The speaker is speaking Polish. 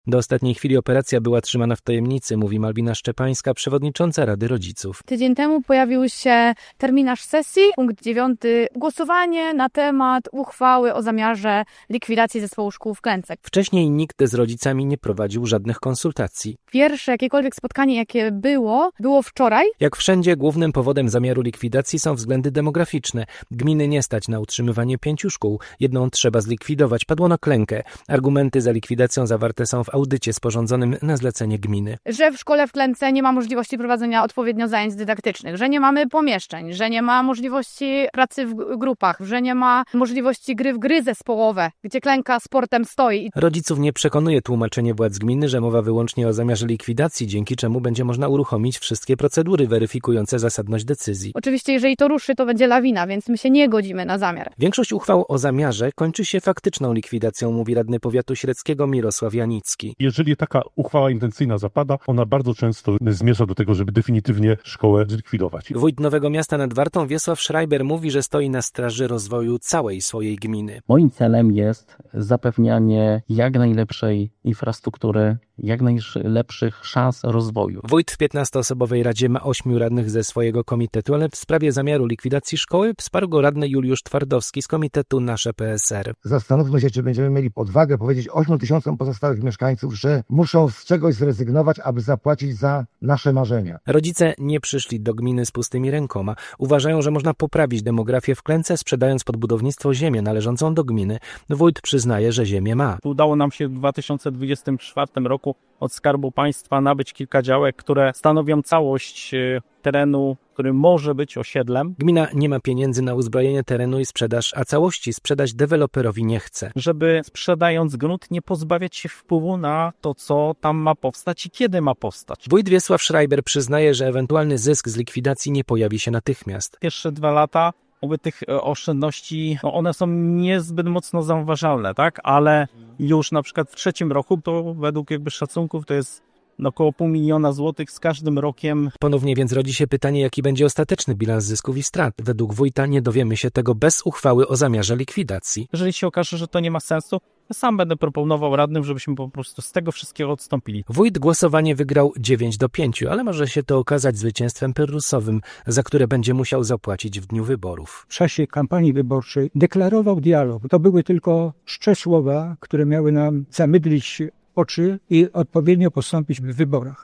Do ostatniej chwili operacja była trzymana w tajemnicy, mówi Malwina Szczepańska, przewodnicząca Rady Rodziców. Tydzień temu pojawił się terminarz sesji, punkt 9. Głosowanie na temat uchwały o zamiarze likwidacji zespołu szkół w Klęce. Wcześniej nikt z rodzicami nie prowadził żadnych konsultacji. Pierwsze jakiekolwiek spotkanie, jakie było wczoraj. Jak wszędzie, głównym powodem zamiaru likwidacji są względy demograficzne. Gminy nie stać na utrzymywanie 5 szkół. Jedną trzeba zlikwidować. Padło na klękę. Argumenty za likwidacją zawarte są w audycie sporządzonym na zlecenie gminy. Że w szkole w Klęce nie ma możliwości prowadzenia odpowiednio zajęć dydaktycznych, że nie mamy pomieszczeń, że nie ma możliwości pracy w grupach, że nie ma możliwości gry w gry zespołowe, gdzie Klęka sportem stoi. Rodziców nie przekonuje tłumaczenie władz gminy, że mowa wyłącznie o zamiarze likwidacji, dzięki czemu będzie można uruchomić wszystkie procedury weryfikujące zasadność decyzji. Oczywiście, jeżeli to ruszy, to będzie lawina, więc my się nie godzimy na zamiar. Większość uchwał o zamiarze kończy się faktyczną likwidacją, mówi radny powiatu średzkiego Mirosław Janicki. Jeżeli taka uchwała intencyjna zapada, ona bardzo często zmierza do tego, żeby definitywnie szkołę zlikwidować. Wójt Nowego Miasta nad Wartą Wiesław Schreiber mówi, że stoi na straży rozwoju całej swojej gminy. Moim celem jest zapewnianie jak najlepszej infrastruktury, jak najlepszych szans rozwoju. Wójt w 15-osobowej radzie ma 8 radnych ze swojego komitetu, ale w sprawie zamiaru likwidacji szkoły wsparł go radny Juliusz Twardowski z komitetu Nasze PSR. Zastanówmy się, czy będziemy mieli odwagę powiedzieć 8 000 pozostałych mieszkańców, że muszą z czegoś zrezygnować, aby zapłacić za nasze marzenia. Rodzice nie przyszli do gminy z pustymi rękoma. Uważają, że można poprawić demografię w Klęce, sprzedając pod budownictwo ziemię należącą do gminy. Wójt przyznaje, że ziemię ma. Udało nam się w 2024 roku od Skarbu Państwa nabyć kilka działek, które stanowią całość terenu, który może być osiedlem. Gmina nie ma pieniędzy na uzbrojenie terenu i sprzedaż, a całości sprzedać deweloperowi nie chce. Żeby sprzedając grunt nie pozbawiać się wpływu na to, co tam ma powstać i kiedy ma powstać. Wójt Wiesław Schreiber przyznaje, że ewentualny zysk z likwidacji nie pojawi się natychmiast. Pierwsze 2 lata tych oszczędności, one są niezbyt mocno zauważalne, tak? Ale już na przykład w 3. roku to według szacunków to jest około 500 000 złotych z każdym rokiem. Ponownie więc rodzi się pytanie, jaki będzie ostateczny bilans zysków i strat. Według wójta nie dowiemy się tego bez uchwały o zamiarze likwidacji. Jeżeli się okaże, że to nie ma sensu, ja sam będę proponował radnym, żebyśmy po prostu z tego wszystkiego odstąpili. Wójt głosowanie wygrał 9-5, ale może się to okazać zwycięstwem pyrrhusowym, za które będzie musiał zapłacić w dniu wyborów. W czasie kampanii wyborczej deklarował dialog. To były tylko czcze słowa, które miały nam zamydlić oczy i odpowiednio postąpić w wyborach.